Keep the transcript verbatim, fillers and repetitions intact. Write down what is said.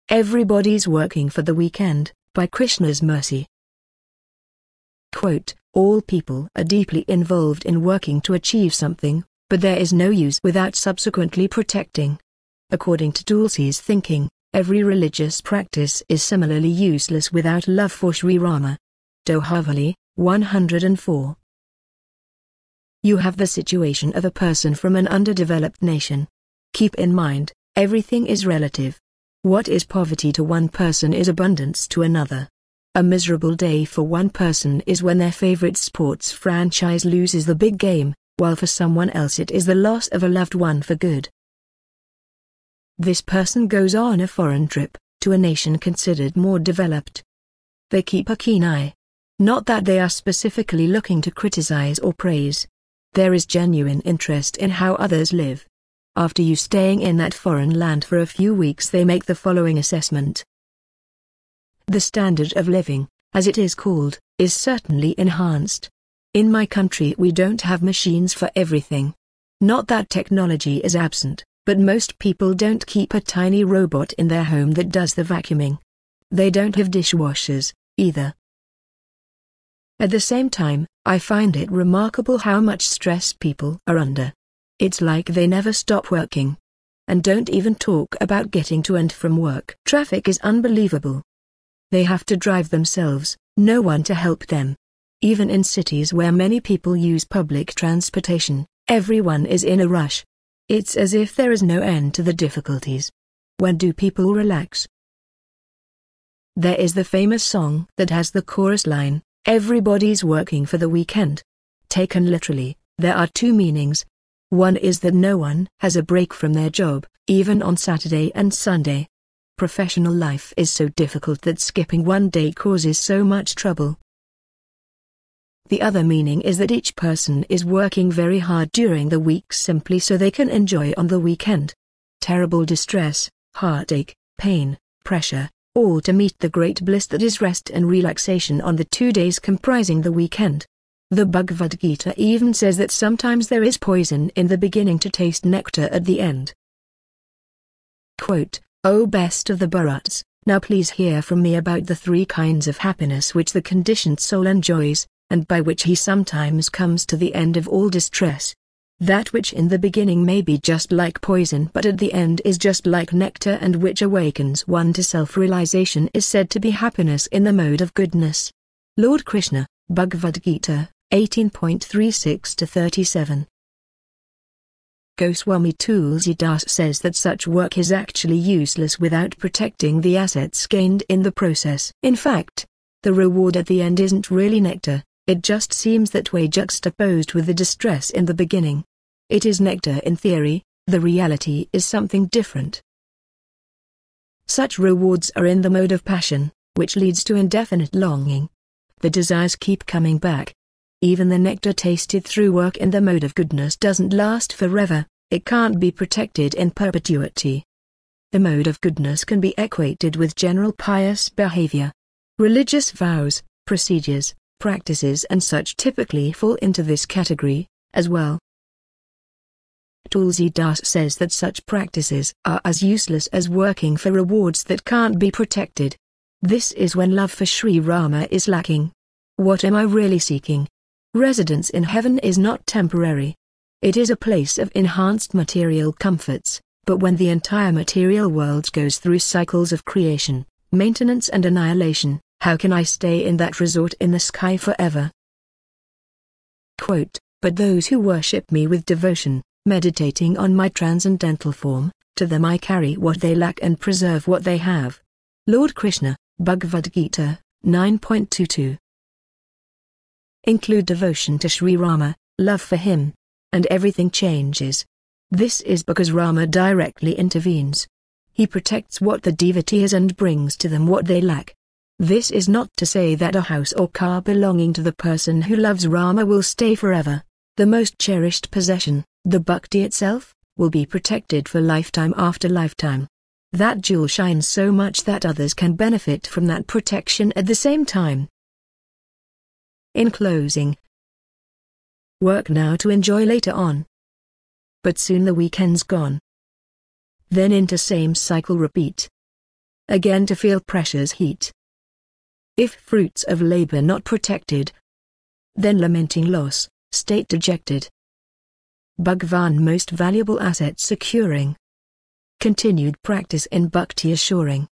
Everybody's working for the weekend, by Krishna's mercy. Quote, all people are deeply involved in working to achieve something, but there is no use without subsequently protecting. According to Tulsi's thinking, every religious practice is similarly useless without love for Sri Rama. Dohavali, one hundred four. You have the situation of a person from an underdeveloped nation. Keep in mind, everything is relative. What is poverty to one person is abundance to another. A miserable day for one person is when their favorite sports franchise loses the big game, while for someone else it is the loss of a loved one for good. This person goes on a foreign trip, to a nation considered more developed. They keep a keen eye. Not that they are specifically looking to criticize or praise. There is genuine interest in how others live. After you staying in that foreign land for a few weeks, they make the following assessment. The standard of living, as it is called, is certainly enhanced. In my country we don't have machines for everything. Not that technology is absent, but most people don't keep a tiny robot in their home that does the vacuuming. They don't have dishwashers, either. At the same time, I find it remarkable how much stress people are under. It's like they never stop working. And don't even talk about getting to and from work. Traffic is unbelievable. They have to drive themselves, no one to help them. Even in cities where many people use public transportation, everyone is in a rush. It's as if there is no end to the difficulties. When do people relax? There is the famous song that has the chorus line, everybody's working for the weekend. Taken literally, there are two meanings. One is that no one has a break from their job, even on Saturday and Sunday. Professional life is so difficult that skipping one day causes so much trouble. The other meaning is that each person is working very hard during the week simply so they can enjoy on the weekend. Terrible distress, heartache, pain, pressure, all to meet the great bliss that is rest and relaxation on the two days comprising the weekend. The Bhagavad Gita even says that sometimes there is poison in the beginning to taste nectar at the end. Quote, O best of the Bharats, now please hear from me about the three kinds of happiness which the conditioned soul enjoys, and by which he sometimes comes to the end of all distress. That which in the beginning may be just like poison but at the end is just like nectar and which awakens one to self-realization is said to be happiness in the mode of goodness. Lord Krishna, Bhagavad Gita, eighteen thirty-six to thirty-seven. Goswami Tulsidas says that such work is actually useless without protecting the assets gained in the process. In fact, the reward at the end isn't really nectar. It just seems that way juxtaposed with the distress in the beginning. It is nectar in theory, the reality is something different. Such rewards are in the mode of passion, which leads to indefinite longing. The desires keep coming back. Even the nectar tasted through work in the mode of goodness doesn't last forever, it can't be protected in perpetuity. The mode of goodness can be equated with general pious behavior. Religious vows, procedures, practices and such typically fall into this category, as well. Tulsidas says that such practices are as useless as working for rewards that can't be protected. This is when love for Sri Rama is lacking. What am I really seeking? Residence in heaven is not temporary. It is a place of enhanced material comforts, but when the entire material world goes through cycles of creation, maintenance and annihilation, how can I stay in that resort in the sky forever? Quote, but those who worship me with devotion, meditating on my transcendental form, to them I carry what they lack and preserve what they have. Lord Krishna, Bhagavad Gita, nine twenty-two. Include devotion to Sri Rama, love for him, and everything changes. This is because Rama directly intervenes. He protects what the devotee has and brings to them what they lack. This is not to say that a house or car belonging to the person who loves Rama will stay forever. The most cherished possession, the bhakti itself, will be protected for lifetime after lifetime. That jewel shines so much that others can benefit from that protection at the same time. In closing, work now to enjoy later on. But soon the weekend's gone. Then into same cycle repeat. again to feel pressure's heat. If fruits of labor not protected, then lamenting loss, state dejected. Bhagwan most valuable asset securing. Continued practice in bhakti assuring.